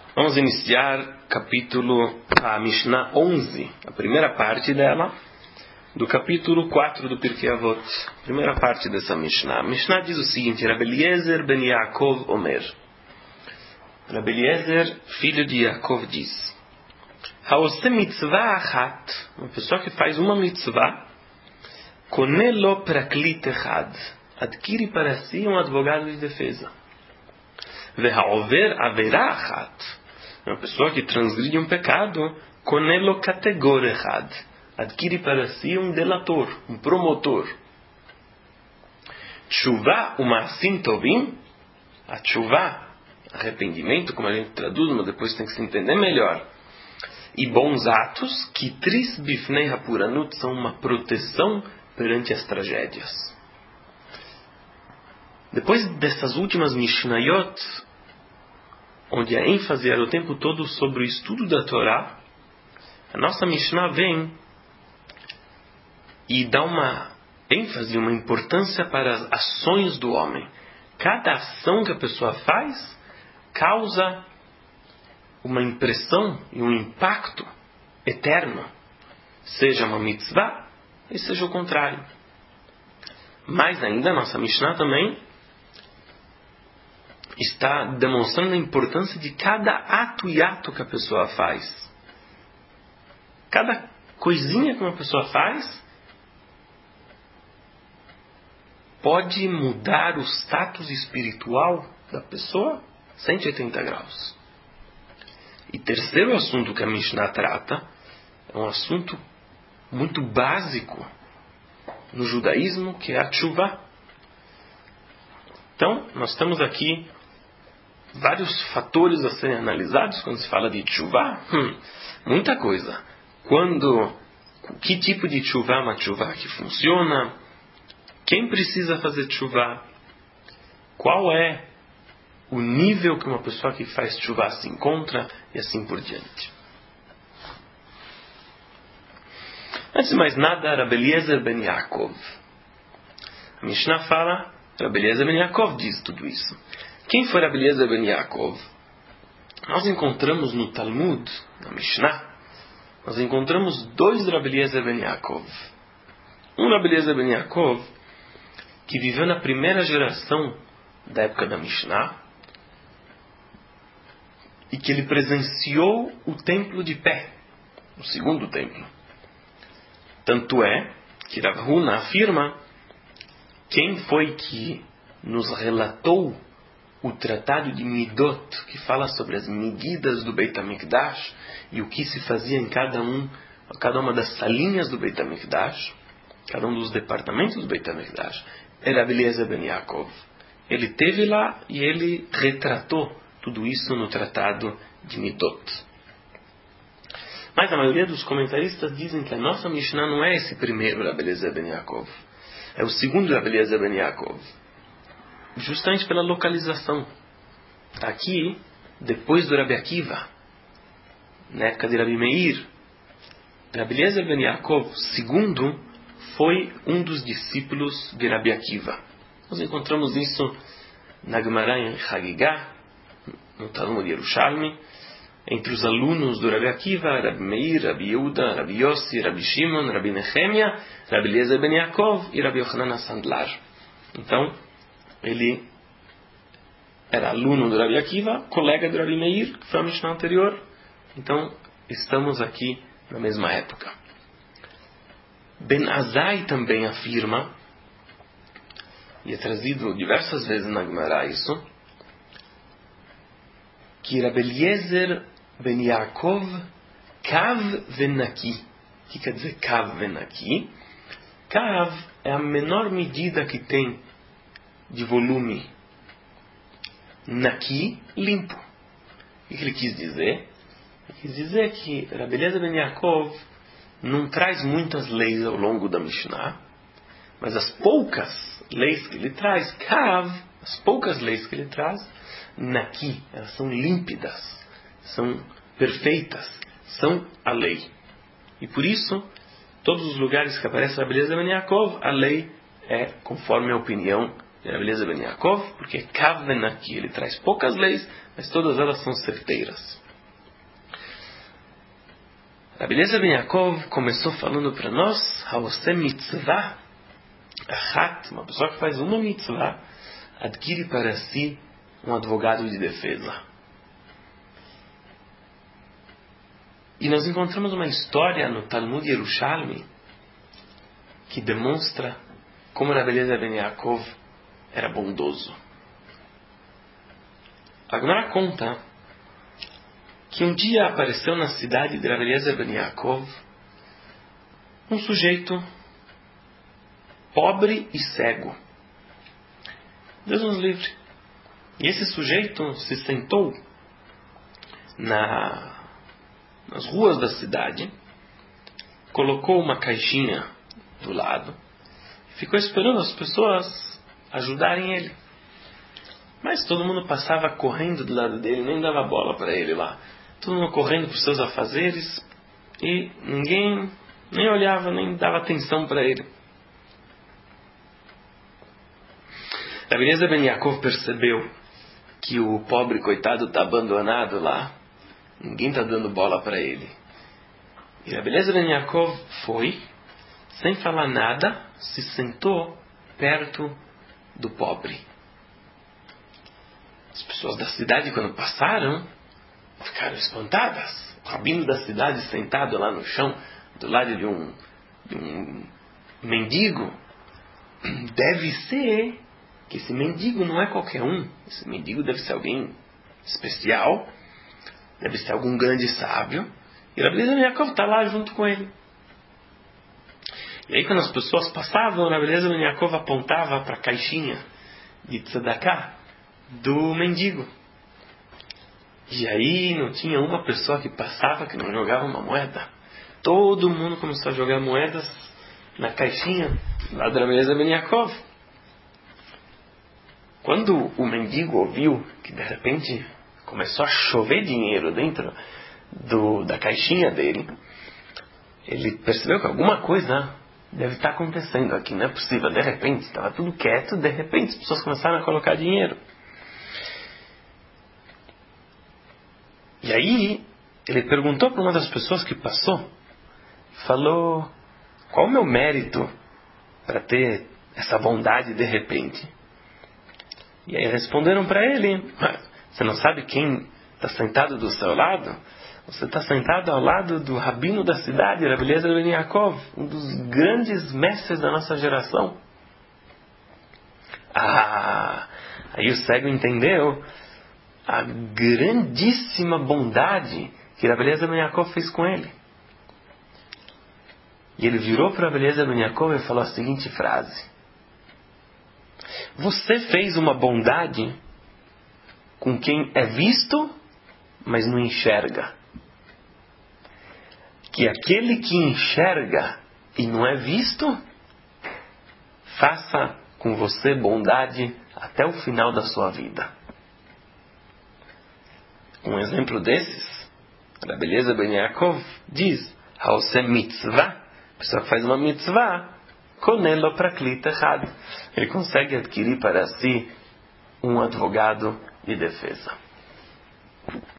Vamos iniciar a Mishnah 11, a primeira parte dela, do capítulo 4 do Pirkei Avot. Primeira parte dessa Mishnah. A Mishnah diz o seguinte: Rabbi Eliezer ben Yaakov Omer. Rabbi Eliezer, filho de Yaakov, diz: Haose mitzvah achat, uma pessoa que faz uma mitzvah, konelo praklit echad, adquire para si um advogado de defesa. Vehaover avera achat, uma pessoa que transgride um pecado, konelo kategor echad, adquire para si um delator, um promotor. Tshuva umaasim tovim, a tshuva, arrependimento, como a gente traduz, mas depois tem que se entender melhor. E bons atos, que tris bifnei hapuranut, são uma proteção perante as tragédias. Depois dessas últimas Mishnayot, onde a ênfase era o tempo todo sobre o estudo da Torá, a nossa Mishnah vem e dá uma ênfase, uma importância para as ações do homem. Cada ação que a pessoa faz causa uma impressão e um impacto eterno, seja uma mitzvah e seja o contrário. Mais ainda, a nossa Mishnah também está demonstrando a importância de cada ato e ato que a pessoa faz. Cada coisinha que uma pessoa faz pode mudar o status espiritual da pessoa 180 graus. E terceiro assunto que a Mishnah trata é um assunto muito básico no judaísmo, que é a tshuva. Então, nós temos aqui vários fatores a serem analisados quando se fala de tshuva. Muita coisa. Que tipo de tshuva é uma tshuva que funciona? Quem precisa fazer tshuva? Qual é o nível que uma pessoa que faz tshuva se encontra? E assim por diante. Antes de mais nada, Rabbi Eliezer ben Yaakov. A Mishnah fala, Rabbi Eliezer ben Yaakov diz tudo isso. Quem foi Rabbi Eliezer ben Yaakov? Nós encontramos no Talmud, na Mishnah, nós encontramos dois Rabbi Eliezer ben Yaakov. Um Rabbi Eliezer ben Yaakov, que viveu na primeira geração da época da Mishnah, e que ele presenciou o templo de pé, o segundo templo. Tanto é que Rav Huna afirma: quem foi que nos relatou o tratado de Midot, que fala sobre as medidas do Beit HaMikdash e o que se fazia em cada uma das salinhas do Beit HaMikdash, cada um dos departamentos do Beit HaMikdash, era Rabbi Eliezer ben Yaakov. Ele esteve lá e ele retratou tudo isso no tratado de Midot. Mas a maioria dos comentaristas dizem que a nossa Mishnah não é esse primeiro Rabbi Eliezer ben Yaakov. É o segundo Rabbi Eliezer ben Yaakov. Justamente pela localização. Está aqui, depois do Rabbi Akiva, na época de Rabbi Meir. Rabbi Eliezer ben Yaakov, segundo, foi um dos discípulos de Rabbi Akiva. Nós encontramos isso na Gemara em Hagigah, no Talmud Yerushalmi, entre os alunos do Rabbi Akiva, Rabbi Meir, Rabbi Yehuda, Rabbi Yossi, Rabbi Shimon, Rabbi Nehemia, Rabbi Eliezer ben Yaakov e Rabbi Yochanan Sandlar. Então, ele era aluno do Rabbi Akiva, colega do Rabbi Meir, que foi a Mishnah anterior. Então, estamos aqui na mesma época. Ben Azai também afirma, e é trazido diversas vezes na Gemara isso, que Rabbi Eliezer ben Yaakov Kav venaki. O que quer dizer Kav venaki? Kav é a menor medida que tem de volume. Naki, limpo. O que ele quis dizer? Ele quis dizer que Rabbi Eliezer ben Yaakov não traz muitas leis ao longo da Mishnah, mas as poucas leis que ele traz, Kav, as poucas leis que ele traz, Naki, elas são límpidas, são perfeitas, são a lei. E por isso, todos os lugares que aparece Rabbi Eliezer ben Yaakov, a lei é conforme a opinião de Rabbi Eliezer ben Yaakov, porque Kaven aqui, ele traz poucas leis, mas todas elas são certeiras. Rabbi Eliezer ben Yaakov começou falando para nós, Haoseh mitzvah achat, uma pessoa que faz uma mitzvah, adquire para si um advogado de defesa. E nós encontramos uma história no Talmud Yerushalmi que demonstra como Rabbi Eliezer ben Yaakov era bondoso. A Gemara conta que um dia apareceu na cidade de Rabbi Eliezer ben Yaakov um sujeito pobre e cego. Deus nos livre. E esse sujeito se sentou nas ruas da cidade, colocou uma caixinha do lado, ficou esperando as pessoas ajudarem ele. Mas todo mundo passava correndo do lado dele, nem dava bola para ele lá. Todo mundo correndo para os seus afazeres e ninguém nem olhava, nem dava atenção para ele. Rabbi Eliezer ben Yaakov percebeu que o pobre coitado está abandonado lá. Ninguém está dando bola para ele. E Rabbi Eliezer ben Yaakov foi, sem falar nada, se sentou perto do pobre. As pessoas da cidade, quando passaram, ficaram espantadas. O rabino da cidade sentado lá no chão, do lado de um mendigo. Deve ser que esse mendigo não é qualquer um. Esse mendigo deve ser alguém especial, deve ser algum grande sábio. E Rabbi Eliezer ben Yaakov está lá junto com ele. E aí quando as pessoas passavam, Rabbi Eliezer ben Yaakov apontava para a caixinha de tzedakah do mendigo. E aí não tinha uma pessoa que passava que não jogava uma moeda. Todo mundo começou a jogar moedas na caixinha lá de Rabbi Eliezer ben Yaakov. Quando o mendigo ouviu que de repente começou a chover dinheiro dentro da caixinha dele, ele percebeu que alguma coisa deve estar acontecendo aqui, não é possível. De repente, estava tudo quieto, de repente as pessoas começaram a colocar dinheiro. E aí, ele perguntou para uma das pessoas que passou, falou, qual o meu mérito para ter essa bondade de repente? E aí responderam para ele, você não sabe quem está sentado do seu lado? Você está sentado ao lado do rabino da cidade, Rabbi Eliezer ben Yaakov, um dos grandes mestres da nossa geração. Aí o cego entendeu a grandíssima bondade que Rabbi Eliezer ben Yaakov fez com ele. E ele virou para Rabbi Eliezer ben Yaakov e falou a seguinte frase: você fez uma bondade com quem é visto, mas não enxerga. Que aquele que enxerga e não é visto, faça com você bondade até o final da sua vida. Um exemplo desses, Rabbi Eliezer ben Yaakov diz, Haoseh mitzvah, a pessoa que faz uma mitzvah, konelo praklit echad, ele consegue adquirir para si um advogado de defesa.